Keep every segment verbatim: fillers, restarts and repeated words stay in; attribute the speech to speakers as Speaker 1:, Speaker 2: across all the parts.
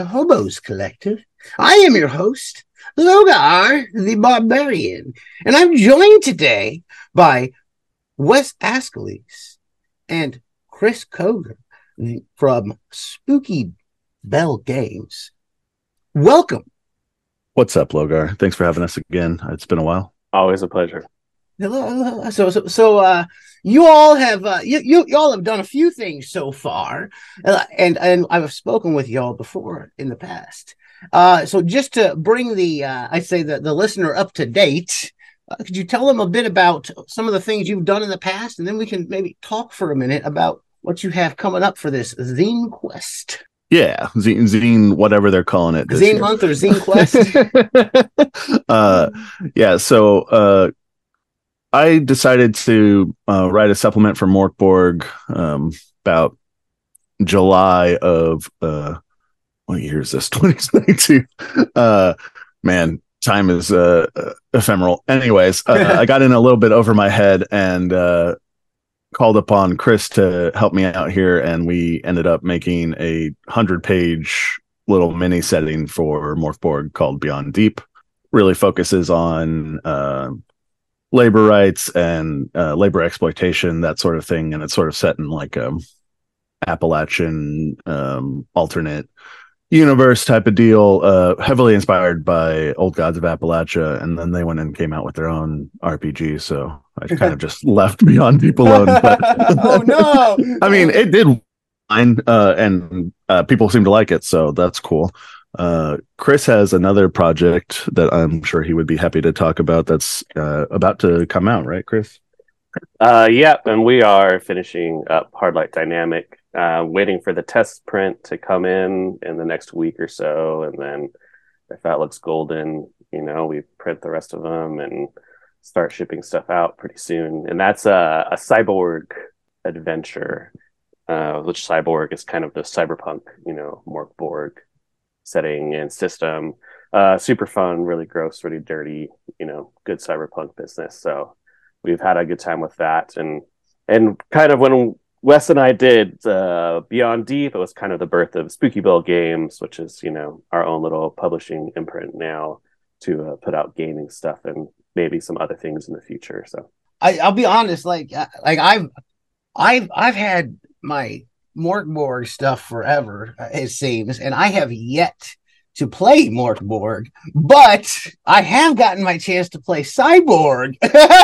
Speaker 1: the Hobos Collective. I am your host, Logar the Barbarian, and I'm joined today by Wes Askeles and Chris Koger from Spooky Bell Games. Welcome.
Speaker 2: What's up, Logar? Thanks for having us again. It's been a while.
Speaker 3: Always a pleasure.
Speaker 1: Hello, hello. So, so, so, uh, you all have, uh, you, you, y'all have done a few things so far, uh, and and I've spoken with y'all before in the past. Uh, so just to bring the, uh, I say the the listener up to date, uh, could you tell them a bit about some of the things you've done in the past, and then we can maybe talk for a minute about what you have coming up for this Zine Quest.
Speaker 2: Yeah, zine, zine, whatever they're calling it.
Speaker 1: Zine Month or Zine
Speaker 2: Quest. uh, yeah, so uh, I decided to uh, write a supplement for Morkborg um, about July of, uh, what year is this? twenty twenty-two. Uh, man, time is uh, ephemeral. Anyways, uh, I got in a little bit over my head and uh, called upon Chris to help me out here, and we ended up making a hundred-page little mini setting for Morkborg called Beyond Deep. Really focuses on uh, labor rights and uh, labor exploitation, that sort of thing, and it's sort of set in like a Appalachian um, alternate universe type of deal, uh, heavily inspired by Old Gods of Appalachia, and then they went and came out with their own R P G, so I kind of just left Beyond Deep alone. But
Speaker 1: oh no!
Speaker 2: I mean, it did fine, uh, and uh, people seem to like it, so that's cool. Uh, Chris has another project that I'm sure he would be happy to talk about that's uh, about to come out, right, Chris?
Speaker 3: Uh, yeah, and we are finishing up Hardlight Dynamic, uh, waiting for the test print to come in in the next week or so, and then if that looks golden, you know, we print the rest of them and start shipping stuff out pretty soon. And that's a, a cyborg adventure, uh, which cyborg is kind of the cyberpunk, you know, Morkborg setting and system. Uh, super fun, really gross, really dirty, you know, good cyberpunk business. So we've had a good time with that. And and kind of when Wes and I did uh, Beyond Deep, it was kind of the birth of Spooky Bell Games, which is, you know, our own little publishing imprint now to uh, put out gaming stuff and maybe some other things in the future. So
Speaker 1: I, I'll be honest, like like I've I've I've had my Morkborg stuff forever, it seems, and I have yet to play Morkborg, but I have gotten my chance to play Cyborg.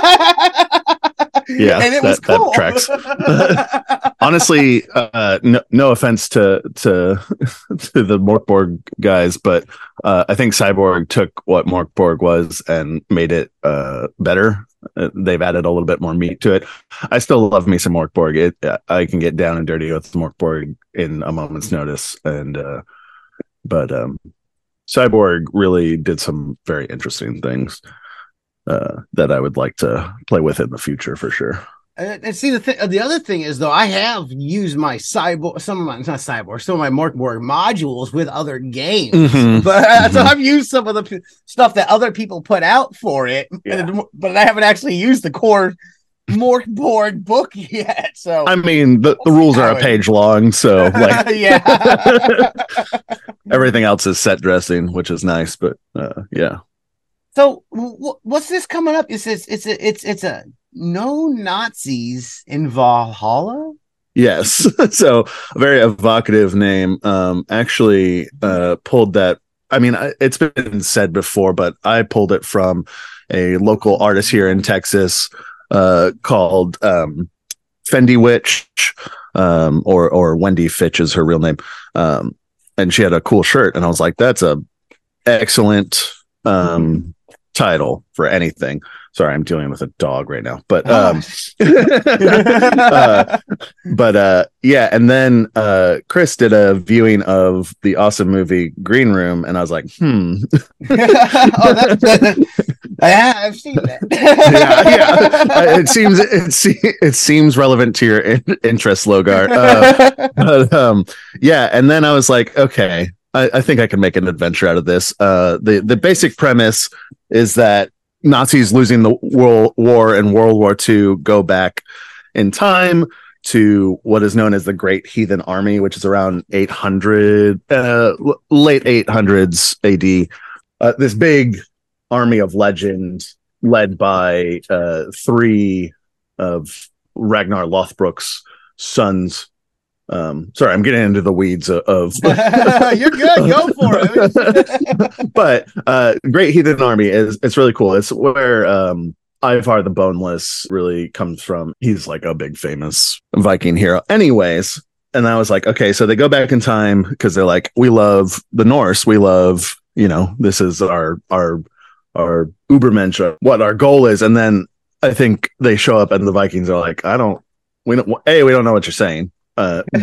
Speaker 2: Yeah,
Speaker 1: and it
Speaker 2: that,
Speaker 1: was cool.
Speaker 2: That tracks. Honestly, uh, no, no offense to to to the Morkborg guys, but uh, I think Cyborg took what Morkborg was and made it uh, better. Uh, they've added a little bit more meat to it. I still love me some Morkborg. It, uh, I can get down and dirty with Morkborg in a moment's notice, and uh, but um, Cyborg really did some very interesting things uh, that I would like to play with in the future for sure.
Speaker 1: And, and see, the th- the other thing is, though, I have used my cyborg, some of my, it's not cyborg, some of my Morkborg modules with other games.
Speaker 2: Mm-hmm.
Speaker 1: But uh, so I've used some of the p- stuff that other people put out for it,
Speaker 3: Yeah.
Speaker 1: and, but I haven't actually used the core Morkborg book yet. So
Speaker 2: I mean, the, the rules are a page long, so like,
Speaker 1: yeah.
Speaker 2: everything else is set dressing, which is nice. But uh, yeah.
Speaker 1: So w- what's this coming up? It's it's it's a, it's it's a no Nazis in Valhalla.
Speaker 2: Yes. So a very evocative name. Um, actually, uh, pulled that. I mean, it's been said before, but I pulled it from a local artist here in Texas uh, called um, Fendi Witch, um, or or Wendy Fitch is her real name. Um, and she had a cool shirt, and I was like, "That's a excellent um, title for anything." Sorry, I'm dealing with a dog right now, but um, uh, but uh, yeah. And then uh, Chris did a viewing of the awesome movie Green Room, and I was like, "Hmm."
Speaker 1: Oh, that's, that, yeah, I've seen that.
Speaker 2: yeah, yeah. It seems it, se- it seems relevant to your in- interest, Logar. Uh, but um, yeah, and then I was like, okay, I, I think I can make an adventure out of this. Uh, the the basic premise is that Nazis losing the world war in World War Two go back in time to what is known as the Great Heathen Army, which is around eight hundred, uh, late eight hundreds A D. Uh, this big army of legend led by uh, three of Ragnar Lothbrok's sons. Um, sorry, I'm getting into the weeds of. of
Speaker 1: You're good. Go for it.
Speaker 2: But uh, Great Heathen Army is it's really cool. It's where um, Ivar the Boneless really comes from. He's like a big famous Viking hero. Anyways, and I was like, okay, so they go back in time because they're like, we love the Norse. We love, you know, this is our our our Ubermensch, what our goal is. And then I think they show up and the Vikings are like, I don't, we don't, A, we don't know what you're saying. Uh, B,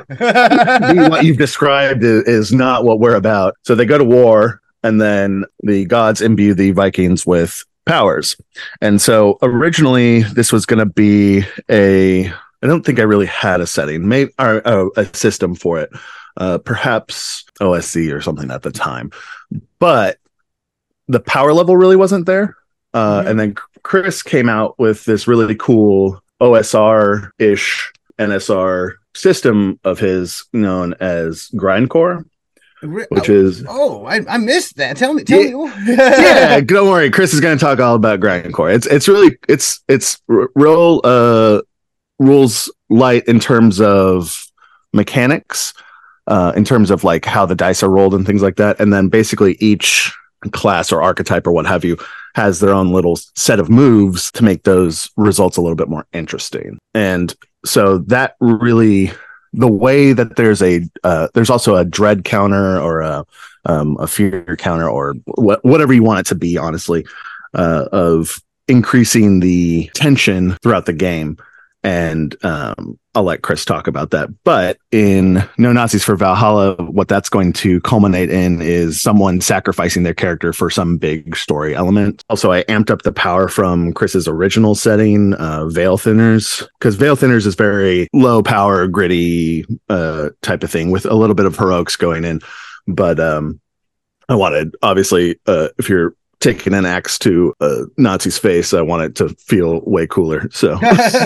Speaker 2: B, what you've described is, is not what we're about. So they go to war, and then the gods imbue the Vikings with powers. And so originally this was going to be a, I don't think I really had a setting, maybe or, oh, a system for it, uh, perhaps O S C or something at the time, but the power level really wasn't there. Uh, mm-hmm. And then Chris came out with this really cool O S R-ish N S R system of his known as Grindcore, which is
Speaker 1: oh I, I missed that. Tell me, tell
Speaker 2: yeah,
Speaker 1: me.
Speaker 2: Yeah, don't worry. Chris is going to talk all about Grindcore. It's it's really it's it's real uh, rules light in terms of mechanics, uh, in terms of like how the dice are rolled and things like that, and then basically each class or archetype or what have you has their own little set of moves to make those results a little bit more interesting. And so that really, the way that there's a uh, there's also a dread counter or a um, a fear counter or wh- whatever you want it to be, honestly, uh, of increasing the tension throughout the game. And um, I'll let Chris talk about that. But in No Nazis for Valhalla, what that's going to culminate in is someone sacrificing their character for some big story element. Also, I amped up the power from Chris's original setting, uh, Veil Thinners, because Veil Thinners is very low power, gritty uh, type of thing with a little bit of heroics going in. But um, I wanted, obviously, uh, if you're taking an axe to a Nazi's face, I want it to feel way cooler. So,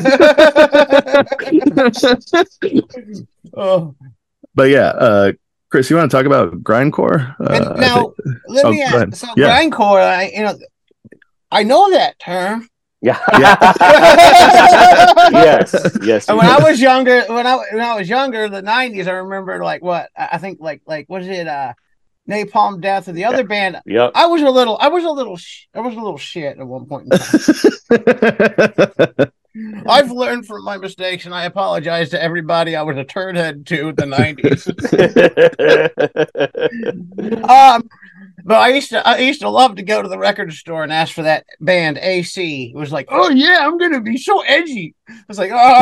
Speaker 2: oh. But yeah, uh, Chris, you want to talk about Grindcore? Uh,
Speaker 1: now, let me
Speaker 2: oh,
Speaker 1: ask. So, yeah. Grindcore, I you know, I know that term.
Speaker 3: Yeah. yeah. yes. Yes.
Speaker 1: And when I was younger, when I when I was younger, the nineties, I remember like what I think like like was it uh. Napalm Death or the other band.
Speaker 3: Yep.
Speaker 1: I was a little, I was a little, sh- I was a little shit at one point in time. I've learned from my mistakes, and I apologize to everybody I was a turd head to in the nineties. um, but I used to, I used to love to go to the record store and ask for that band A C. It was like, oh yeah, I'm gonna be so edgy. I was like, oh,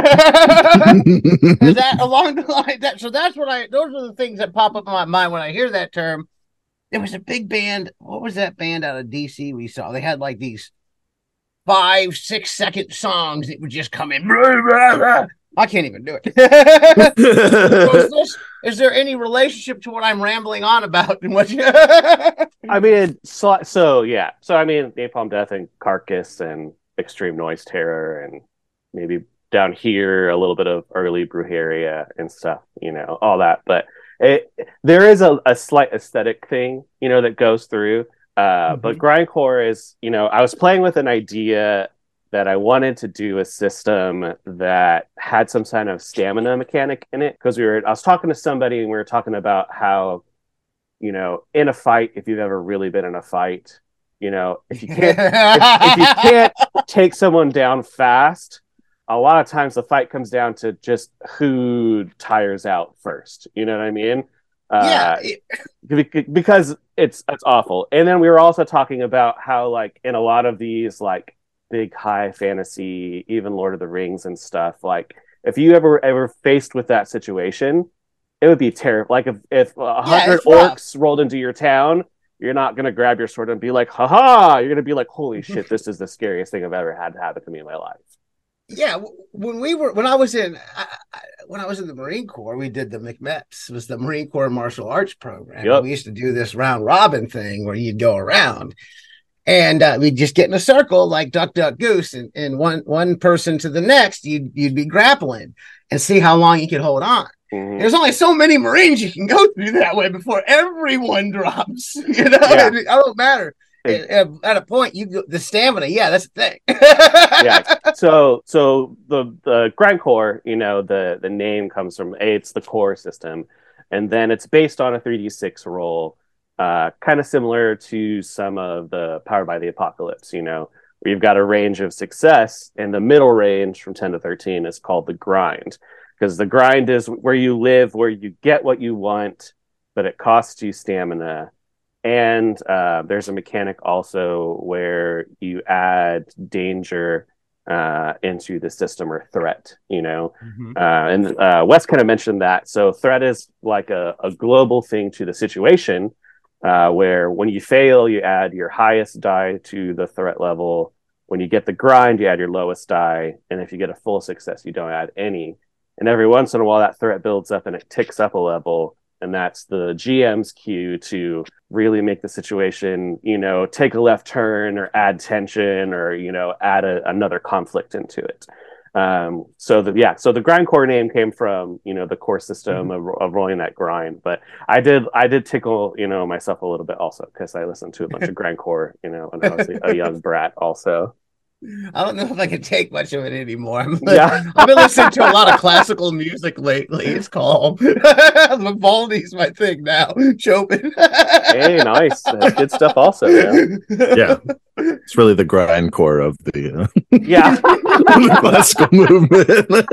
Speaker 1: is that along the line? That so that's what I. Those are the things that pop up in my mind when I hear that term. There was a big band. What was that band out of D C we saw? They had like these five, six second songs that would just come in. I can't even do it. So is, this, is there any relationship to what I'm rambling on about? And what? You...
Speaker 3: I mean, so, so yeah. So I mean, Napalm Death and Carcass and Extreme Noise Terror and maybe down here a little bit of early Brujeria and stuff. You know, all that. But it, there is a, a slight aesthetic thing, you know, that goes through. Uh, mm-hmm. But Grindcore is, you know, I was playing with an idea that I wanted to do a system that had some kind of stamina mechanic in it. Because we were, I was talking to somebody and we were talking about how, you know, in a fight, if you've ever really been in a fight, you know, if you can't, if, if you can't take someone down fast, a lot of times the fight comes down to just who tires out first. You know what I mean? Uh, yeah. It... Because it's it's awful. And then we were also talking about how, like, in a lot of these, like, big high fantasy, even Lord of the Rings and stuff, like, if you ever ever faced with that situation, it would be terrible. Like, if if a hundred yeah, orcs rolled into your town, you're not gonna grab your sword and be like, haha, you're gonna be like, holy shit, this is the scariest thing I've ever had happen to me in my life.
Speaker 1: Yeah, when we were when I was in I, I, when I was in the Marine Corps, we did the M C M E P S. It was the Marine Corps Martial Arts Program. Yep. We used to do this round robin thing where you'd go around, and uh, we just get in a circle like Duck, Duck, Goose, and, and one one person to the next, you'd you'd be grappling and see how long you could hold on. Mm-hmm. There's only so many Marines you can go through that way before everyone drops. You know, yeah. it, it don't matter. At, at a point, you the stamina, yeah, that's the thing.
Speaker 3: yeah. So, so the the grindcore, you know, the the name comes from a. It's the core system, and then it's based on a three d six roll, uh, kind of similar to some of the Powered by the Apocalypse. You know, where you've got a range of success, and the middle range from ten to thirteen is called the grind, because the grind is where you live, where you get what you want, but it costs you stamina. And uh, there's a mechanic also where you add danger uh, into the system or threat, you know. Mm-hmm. Uh, and uh, Wes kind of mentioned that. So threat is like a, a global thing to the situation uh, where when you fail, you add your highest die to the threat level. When you get the grind, you add your lowest die. And if you get a full success, you don't add any. And every once in a while, that threat builds up and it ticks up a level. And that's the G M's cue to really make the situation, you know, take a left turn or add tension or, you know, add a, another conflict into it. Um, so the yeah, so the grindcore name came from, you know, the core system mm-hmm. of, of rolling that grind. But I did I did tickle, you know, myself a little bit also because I listened to a bunch of grindcore, you know, when I was a, a young brat also.
Speaker 1: I don't know if I can take much of it anymore. I'm, yeah. I've been listening to a lot of classical music lately. It's calm. Vivaldi's my thing now. Chopin.
Speaker 3: Hey, nice. That's good stuff also. Yeah.
Speaker 2: yeah. It's really the grindcore of the, uh,
Speaker 3: yeah.
Speaker 2: the classical movement.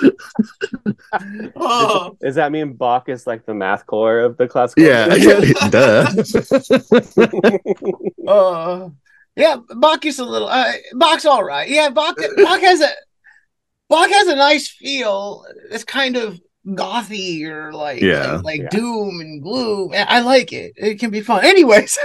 Speaker 3: oh. Does, does that mean Bach is like the math core of the classical
Speaker 2: yeah.
Speaker 3: movement?
Speaker 2: Duh.
Speaker 1: uh, Yeah, Bach is a little. Uh, Bach's all right. Yeah, Bach. Bach has a. Bach has a nice feel. It's kind of gothy or like,
Speaker 2: yeah.
Speaker 1: like, like
Speaker 3: yeah.
Speaker 1: doom and gloom. I like it. It can be fun. Anyways.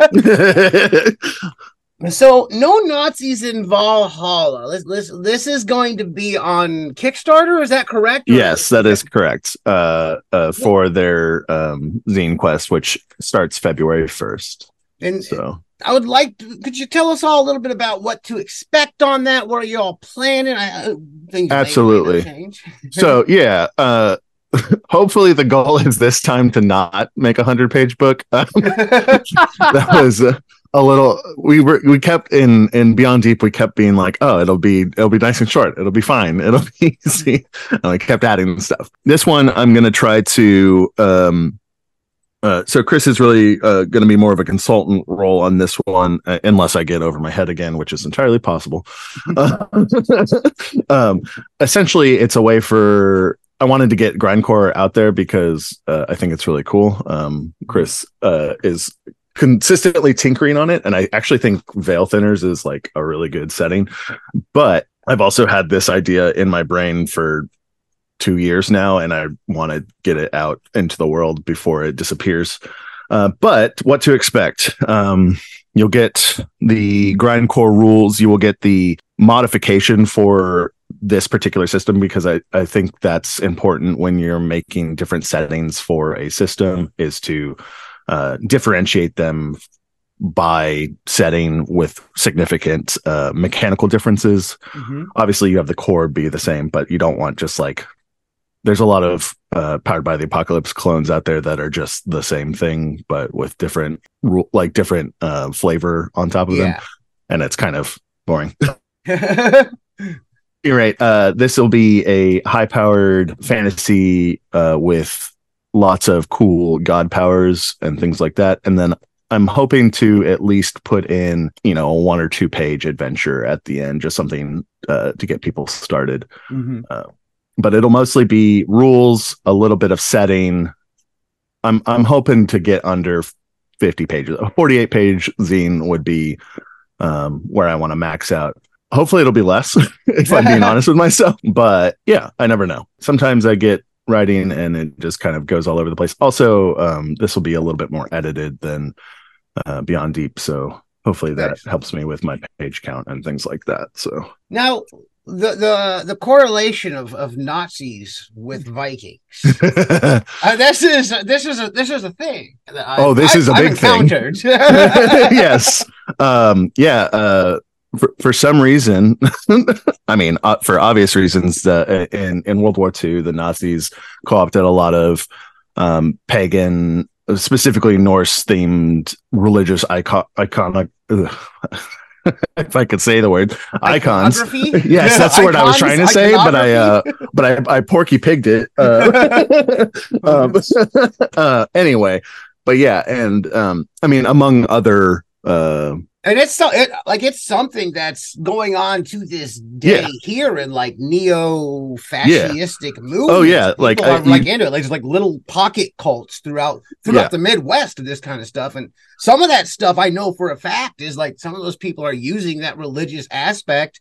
Speaker 1: So no Nazis in Valhalla. This, this this is going to be on Kickstarter. Is that correct? Or
Speaker 2: yes, that is correct. Uh, uh, for their um zine quest, which starts February first.
Speaker 1: And
Speaker 2: so.
Speaker 1: I would like to, could you tell us all a little bit about what to expect on that? What are you all planning? I, I things
Speaker 2: Absolutely.
Speaker 1: May, may change.
Speaker 2: So yeah, uh, hopefully the goal is this time to not make a hundred page book. Um, that was uh, a little, we were, we kept in, in Beyond Deep, we kept being like, oh, it'll be, it'll be nice and short. It'll be fine. It'll be easy. And I kept adding stuff. This one, I'm going to try to, um, Uh, so Chris is really uh, going to be more of a consultant role on this one, uh, unless I get over my head again, which is entirely possible. Uh, um, essentially, it's a way for I wanted to get grindcore out there because uh, I think it's really cool. Um, Chris uh, is consistently tinkering on it, and I actually think Veil Thinners is like a really good setting. But I've also had this idea in my brain for two years now, and I want to get it out into the world before it disappears. Uh, but what to expect? Um, you'll get the grindcore rules. You will get the modification for this particular system, because I, I think that's important when you're making different settings for a system, is to uh, differentiate them by setting with significant uh, mechanical differences. Mm-hmm. Obviously, you have the core be the same, but you don't want just like, there's a lot of uh, Powered by the Apocalypse clones out there that are just the same thing, but with different, like different uh, flavor on top of yeah. them. And it's kind of boring. You're right. Uh, this will be a high powered fantasy uh, with lots of cool god powers and things like that. And then I'm hoping to at least put in, you know, a one or two page adventure at the end, just something uh, to get people started. Mm-hmm. Uh, but it'll mostly be rules, a little bit of setting. I'm I'm hoping to get under fifty pages. A forty-eight page zine would be um, where I want to max out. Hopefully it'll be less, if I'm being honest with myself. But yeah, I never know. Sometimes I get writing and it just kind of goes all over the place. Also, um, this will be a little bit more edited than uh, Beyond Deep. So hopefully that nice. helps me with my page count and things like that. So
Speaker 1: now the the the correlation of, of Nazis with Vikings. uh, this is this is a this is a thing. That
Speaker 2: oh, this
Speaker 1: I,
Speaker 2: is a
Speaker 1: I've
Speaker 2: big thing.
Speaker 1: Yes.
Speaker 2: um, yeah. Uh, for, for some reason, I mean, uh, for obvious reasons, uh, in in World War Two, the Nazis co-opted a lot of um, pagan, specifically Norse-themed religious icon iconic. If I could say the word icons, yes, yeah, that's the icons, word I was trying to say, but I, uh, but I, I porky pigged it. Uh, um, uh, anyway, but yeah, and um, I mean, among other, uh,
Speaker 1: and it's so it, like it's something that's going on to this day yeah. here in like neo-fascistic
Speaker 2: yeah.
Speaker 1: movements.
Speaker 2: Oh yeah,
Speaker 1: People
Speaker 2: like
Speaker 1: are
Speaker 2: I,
Speaker 1: like
Speaker 2: you,
Speaker 1: into it. Like there's like little pocket cults throughout throughout yeah. the Midwest of this kind of stuff, and some of that stuff I know for a fact is like some of those people are using that religious aspect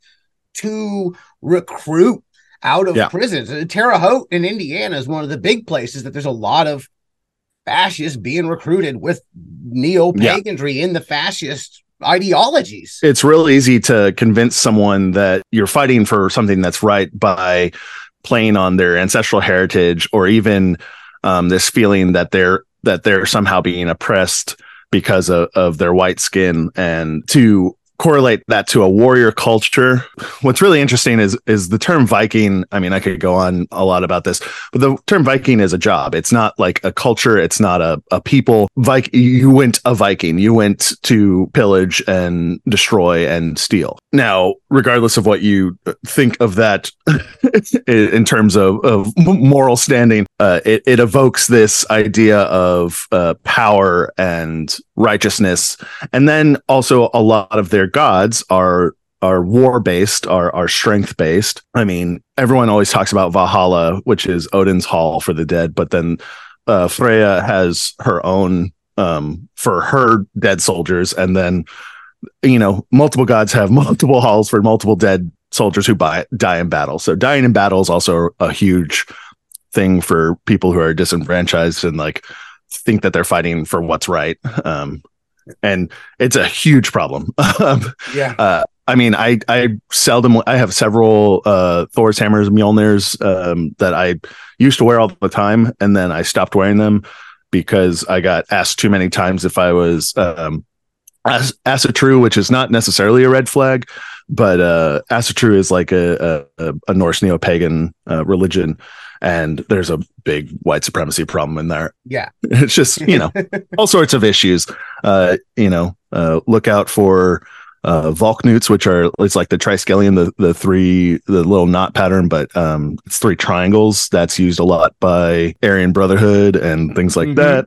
Speaker 1: to recruit out of yeah. prisons. Terre Haute in Indiana is one of the big places that there's a lot of fascists being recruited with neo-paganry yeah. in the fascist ideologies.
Speaker 2: It's real easy to convince someone that you're fighting for something that's right by playing on their ancestral heritage, or even um, this feeling that they're that they're somehow being oppressed because of, of their white skin, and to correlate that to a warrior culture. What's really interesting is is the term Viking. I mean, I could go on a lot about this, but the term Viking is a job. It's not like a culture. It's not a, a people. Vik- you went a Viking. You went to pillage and destroy and steal. Now, regardless of what you think of that in terms of, of moral standing, uh, it, it evokes this idea of uh, power and righteousness. And then also a lot of their gods are are war based, are are strength based. I mean, everyone always talks about Valhalla, which is Odin's hall for the dead, but then uh, Freya has her own um, for her dead soldiers, and then you know multiple gods have multiple halls for multiple dead soldiers who buy, die in battle. So dying in battle is also a huge thing for people who are disenfranchised and like think that they're fighting for what's right. Um, and it's a huge problem.
Speaker 1: yeah.
Speaker 2: Uh, I mean, I, I seldom, I have several, uh, Thor's hammers, Mjolnirs, um, that I used to wear all the time. And then I stopped wearing them because I got asked too many times if I was, um, As- Asatru, which is not necessarily a red flag, but, uh, Asatru is like a, a, a Norse neo-pagan, uh, religion. And there's a big white supremacy problem in there.
Speaker 1: Yeah.
Speaker 2: It's just, you know, all sorts of issues. Uh, you know, uh, look out for uh, Volknutes, which are, it's like the triskelion, the, the three, the little knot pattern, but um, it's three triangles. That's used a lot by Aryan Brotherhood and things like mm-hmm.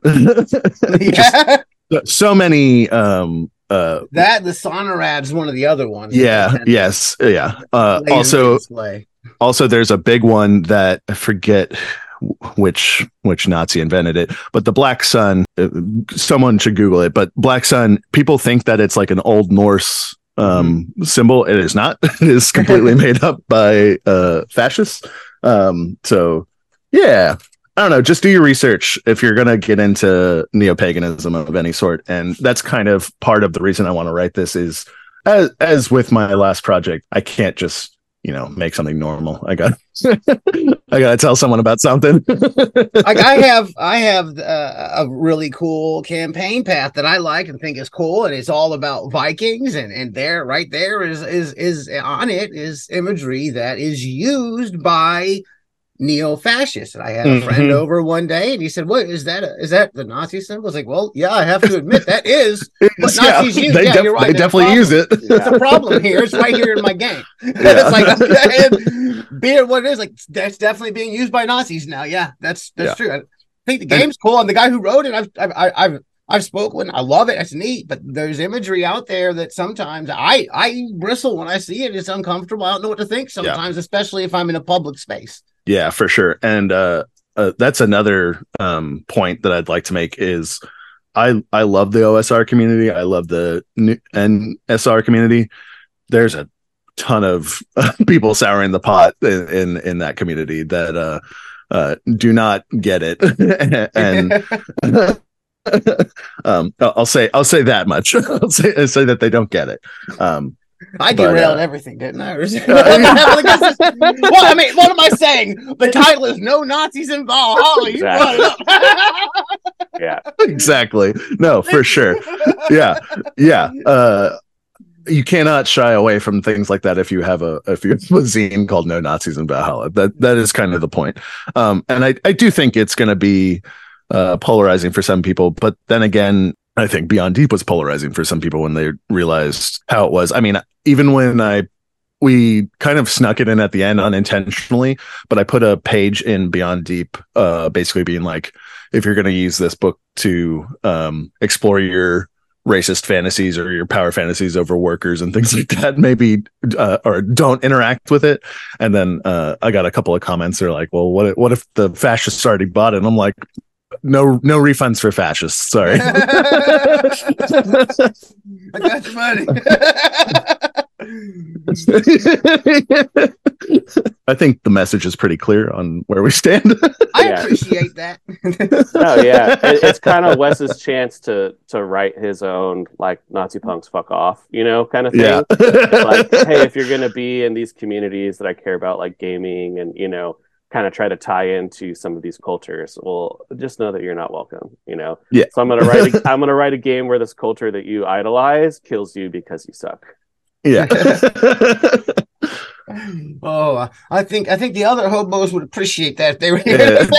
Speaker 2: that.
Speaker 1: yeah.
Speaker 2: Just, so many. Um, uh,
Speaker 1: that, the Sonorad is one of the other ones.
Speaker 2: Yeah. Yes. Yeah. Uh, also, Also, there's a big one that I forget which which Nazi invented it, but the Black Sun. Someone should Google it. But Black Sun, people think that it's like an Old Norse um, mm-hmm. symbol. It is not. It is completely made up by uh, fascists. Um, so, yeah, I don't know. Just do your research if you're going to get into neo-paganism of any sort, and that's kind of part of the reason I want to write this. Is as as with my last project, I can't just you know, make something normal. I got, I got to tell someone about something.
Speaker 1: Like I have, I have uh, a really cool campaign path that I like and think is cool, and it's all about Vikings. And and there, right there, is is is on it is imagery that is used by neo-fascists. And I had a mm-hmm. friend over one day, and he said, "What is that? A, is that the Nazi symbol?" I was like, "Well, yeah, I have to admit that is what
Speaker 2: yeah,
Speaker 1: Nazis use.
Speaker 2: They,
Speaker 1: yeah,
Speaker 2: def-
Speaker 1: you're right.
Speaker 2: they definitely use it.
Speaker 1: It's a problem here. It's right here in my game. Yeah. It's like okay, being what it is, like that's definitely being used by Nazis now. Yeah, that's that's yeah. true. I think the game's and, cool, and the guy who wrote it, I've I've I've I've spoken. I love it. It's neat, but there's imagery out there that sometimes I I bristle when I see it. It's uncomfortable. I don't know what to think sometimes, yeah. especially if I'm in a public space.
Speaker 2: Yeah, for sure. And uh, uh, that's another um, point that I'd like to make is I I love the O S R community. I love the N S R community. There's a ton of people souring the pot in, in, in that community that uh, uh, do not get it. and um, I'll say I'll say that much. I'll say, I'll say that they don't get it. Um,
Speaker 1: I
Speaker 2: But,
Speaker 1: derailed
Speaker 2: uh,
Speaker 1: everything, didn't I? Well, I mean, what am I saying? The title is "No Nazis in Valhalla." You brought it up.
Speaker 3: Yeah,
Speaker 2: exactly. No, for sure. Yeah, yeah. Uh, you cannot shy away from things like that if you have a if you have a zine called No Nazis in Valhalla. That that is kind of the point. Um, and I I do think it's going to be uh, polarizing for some people, but then again, I think Beyond Deep was polarizing for some people when they realized how it was. I mean, even when I we kind of snuck it in at the end unintentionally, but I put a page in Beyond Deep, uh, basically being like, if you're going to use this book to um, explore your racist fantasies or your power fantasies over workers and things like that, maybe uh, or don't interact with it. And then uh, I got a couple of comments. They're like, well, what if, what if the fascists already bought it? And I'm like, no, no refunds for fascists. Sorry.
Speaker 1: I got your money.
Speaker 2: I think the message is pretty clear on where we stand.
Speaker 1: I
Speaker 3: Yeah.
Speaker 1: appreciate that.
Speaker 3: Oh yeah, it, it's kind of Wes's chance to to write his own like Nazi punks fuck off, you know, kind of thing.
Speaker 2: Yeah.
Speaker 3: Like, hey, if you're gonna be in these communities that I care about, like gaming, and you know, kind of try to tie into some of these cultures, well, just know that you're not welcome, you know.
Speaker 2: Yeah.
Speaker 3: So I'm gonna write. A, I'm gonna write a game where this culture that you idolize kills you because you suck.
Speaker 2: Yeah.
Speaker 1: Oh, I think I think the other hobos would appreciate that if they were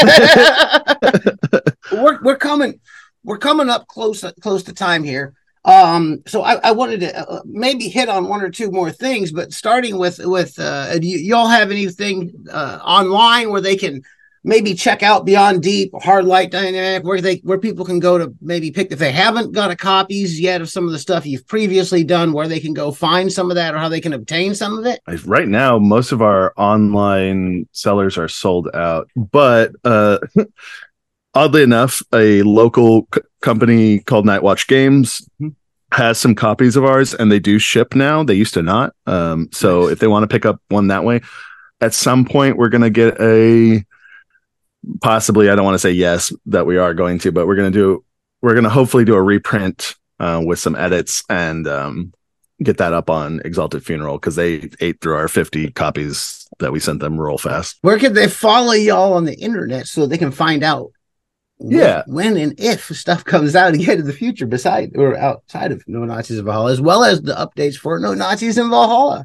Speaker 1: here. we're we're coming we're coming up close close to time here. Um, so I, I wanted to uh, maybe hit on one or two more things, but starting with with uh, do you, y'all have anything uh, online where they can maybe check out Beyond Deep, Hard Light Dynamic, where they where people can go to maybe pick if they haven't got a copies yet of some of the stuff you've previously done, where they can go find some of that or how they can obtain some of it?
Speaker 2: Right now, most of our online sellers are sold out, but uh, oddly enough, a local c- company called Nightwatch Games has some copies of ours, and they do ship now. They used to not. Um, so
Speaker 1: Nice.
Speaker 2: if they want to pick up one that way, at some point we're going to get a possibly. I don't want to say yes that we are going to, but we're going to do. We're going to hopefully do a reprint uh, with some edits and um, get that up on Exalted Funeral because they ate through our fifty copies that we sent them real fast.
Speaker 1: Where could they follow y'all on the internet so they can find out
Speaker 2: Yeah.
Speaker 1: when, when and if stuff comes out again in the future beside or outside of No Nazis in Valhalla, as well as the updates for No Nazis in Valhalla?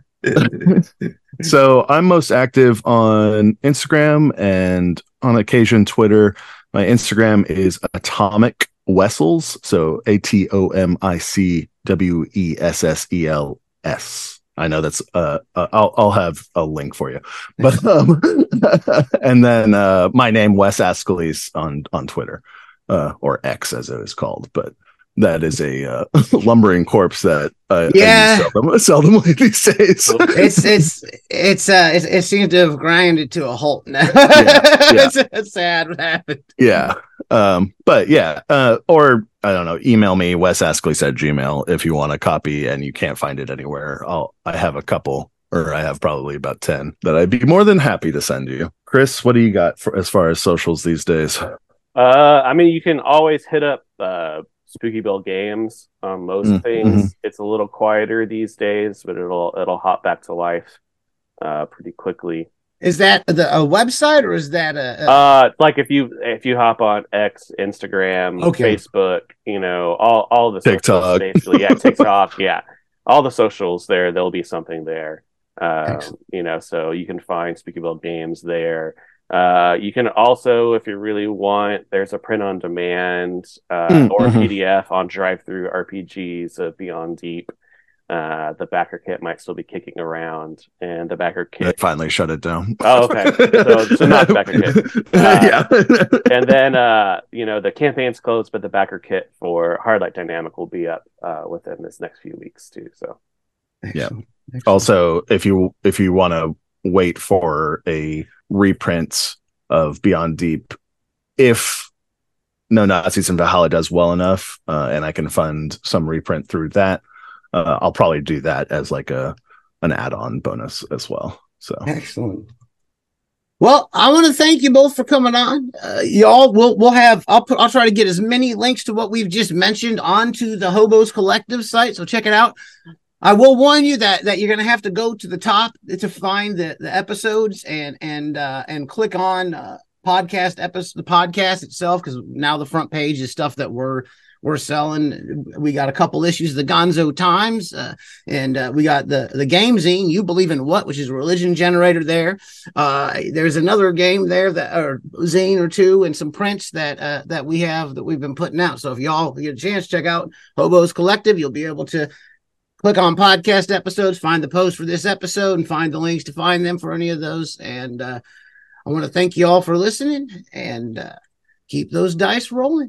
Speaker 2: So I'm most active on Instagram and on occasion Twitter. My Instagram is Atomic Wessels, so A T O M I C W E S S E L S. I know that's uh, uh I'll I'll have a link for you, but um, and then uh, my name Wes Ascalise on on Twitter, uh, or X as it is called, but that is a uh, lumbering corpse that uh,
Speaker 1: Yeah.
Speaker 2: I use seldom, seldomly these days.
Speaker 1: it's it's it's uh it, it seems to have grinded to a halt now.
Speaker 2: yeah.
Speaker 1: it's, it's sad what happened.
Speaker 2: Yeah. Um, but yeah, uh, or I don't know, email me, Wes Ascalise at Gmail if you want a copy and you can't find it anywhere. I'll I have a couple, or I have probably about ten that I'd be more than happy to send you. Chris, what do you got for as far as socials these days?
Speaker 3: Uh, I mean, you can always hit up uh, Spooky Bill Games on most
Speaker 2: Mm,
Speaker 3: things.
Speaker 2: mhm.
Speaker 3: It's a little quieter these days, but it'll it'll hop back to life uh, pretty quickly.
Speaker 1: Is that the, a website or is that a, a
Speaker 3: Uh, like if you if you hop on X, Instagram,
Speaker 1: Okay.
Speaker 3: Facebook, you know, all all the socials,
Speaker 2: TikTok.
Speaker 3: basically, yeah, TikTok, yeah, all the socials there. There'll be something there. Um,
Speaker 1: Excellent.
Speaker 3: you know, so you can find Spooky Bill Games there. Uh, you can also, if you really want, there's a print on demand uh,
Speaker 2: Mm,
Speaker 3: or
Speaker 2: mhm.
Speaker 3: P D F on Drive Through R P Gs of Beyond Deep. Uh, the backer kit might still be kicking around, and the backer
Speaker 2: They
Speaker 3: kit.
Speaker 2: finally shut it down.
Speaker 3: Oh, okay. So, so not the backer kit. Uh,
Speaker 2: yeah.
Speaker 3: And then, uh, you know, the campaign's closed, but the backer kit for Hard Light Dynamic will be up uh, within this next few weeks too. So,
Speaker 1: Excellent. Excellent.
Speaker 2: Also, if you if you want to wait for a reprint of Beyond Deep, if No Nazis in Valhalla does well enough, uh, and I can fund some reprint through that, uh, I'll probably do that as like a an add-on bonus as well. So
Speaker 1: Excellent. Well, I want to thank you both for coming on. Uh, y'all, we'll we'll have. I'll put. I'll try to get as many links to what we've just mentioned onto the Hobos Collective site. So check it out. I will warn you that that you're going to have to go to the top to find the, the episodes and and uh, and click on uh, podcast episode the podcast itself, because now the front page is stuff that we're we're selling. We got a couple issues of the Gonzo Times, uh, and uh, we got the the game zine You Believe in What, which is a religion generator. There, uh, there's another game there that or zine or two, and some prints that uh, that we have that we've been putting out. So if y'all get a chance, check out Hobos Collective. You'll be able to click on podcast episodes, find the post for this episode, and find the links to find them for any of those. And uh, I want to thank you all for listening, and uh, keep those dice rolling.